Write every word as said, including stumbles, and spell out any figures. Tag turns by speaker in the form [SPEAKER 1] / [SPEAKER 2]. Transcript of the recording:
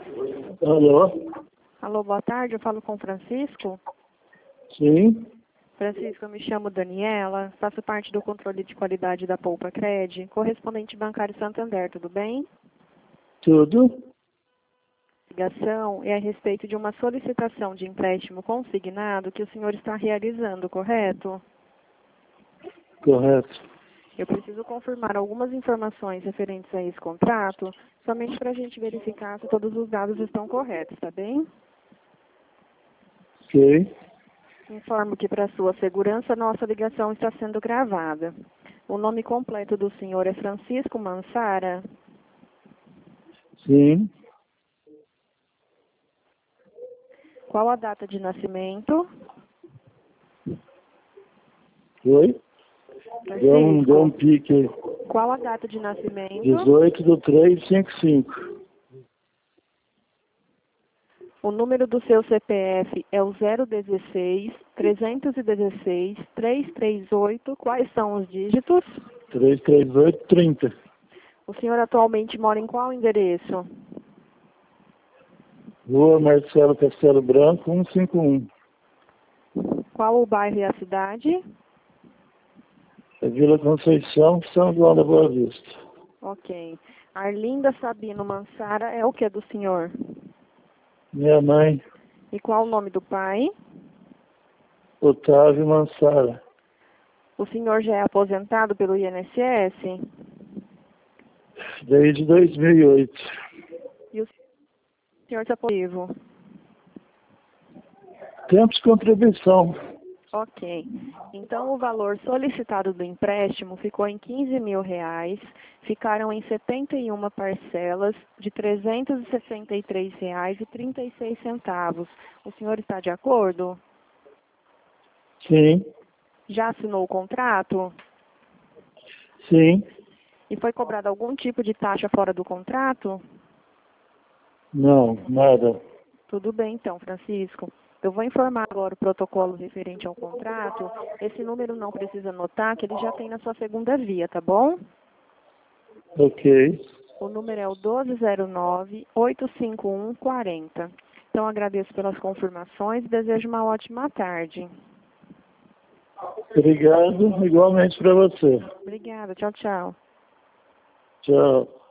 [SPEAKER 1] Alô?
[SPEAKER 2] Alô, boa tarde, eu falo com o Francisco.
[SPEAKER 1] Sim,
[SPEAKER 2] Francisco, eu me chamo Daniela, faço parte do controle de qualidade da Poupa Cred, correspondente bancário Santander, tudo bem?
[SPEAKER 1] tudo?
[SPEAKER 2] A ligação é a respeito de uma solicitação de empréstimo consignado que o senhor está realizando, correto?
[SPEAKER 1] Correto.
[SPEAKER 2] Eu preciso confirmar algumas informações referentes a esse contrato, somente para a gente verificar se todos os dados estão corretos, tá bem?
[SPEAKER 1] Ok.
[SPEAKER 2] Informo que, para sua segurança, nossa ligação está sendo gravada. O nome completo do senhor é Francisco Mansara.
[SPEAKER 1] Sim.
[SPEAKER 2] Qual a data de nascimento?
[SPEAKER 1] Oi? Deu um, deu um
[SPEAKER 2] Francisco,
[SPEAKER 1] pique aí.
[SPEAKER 2] qual a data de nascimento?
[SPEAKER 1] dezoito do três, cinquenta e cinco.
[SPEAKER 2] O número do seu C P F é o zero dezesseis, trezentos e dezesseis, trezentos e trinta e oito. Quais são os dígitos?
[SPEAKER 1] trezentos e trinta e oito, trinta.
[SPEAKER 2] O senhor atualmente mora em qual endereço?
[SPEAKER 1] Rua Marcelo Castelo Branco, cento e cinquenta e um.
[SPEAKER 2] Qual o bairro e a cidade?
[SPEAKER 1] É Vila Conceição, São João da Boa Vista.
[SPEAKER 2] Ok. Arlinda Sabino Mansara é o que do senhor?
[SPEAKER 1] Minha mãe,
[SPEAKER 2] E qual o nome do pai?
[SPEAKER 1] Otávio Mansara.
[SPEAKER 2] O senhor já é aposentado pelo I N S S?
[SPEAKER 1] Desde dois mil e oito.
[SPEAKER 2] E o senhor está vivo?
[SPEAKER 1] Tempo de contribuição.
[SPEAKER 2] Ok. Então, o valor solicitado do empréstimo ficou em quinze mil reais, ficaram em setenta e uma parcelas de trezentos e sessenta e três reais e trinta e seis centavos. O senhor está de acordo?
[SPEAKER 1] Sim,
[SPEAKER 2] Já assinou o contrato?
[SPEAKER 1] sim.
[SPEAKER 2] E foi cobrado algum tipo de taxa fora do contrato?
[SPEAKER 1] Não, nada.
[SPEAKER 2] Tudo bem, então, Francisco. Eu vou informar agora o protocolo referente ao contrato. Esse número não precisa anotar, que ele já tem na sua segunda via, tá bom?
[SPEAKER 1] Ok.
[SPEAKER 2] O número é o doze zero nove, oito cinco um, quatro zero. Então, agradeço pelas confirmações e desejo uma ótima tarde.
[SPEAKER 1] Obrigado, igualmente para você.
[SPEAKER 2] Obrigada. Tchau, tchau.
[SPEAKER 1] Tchau.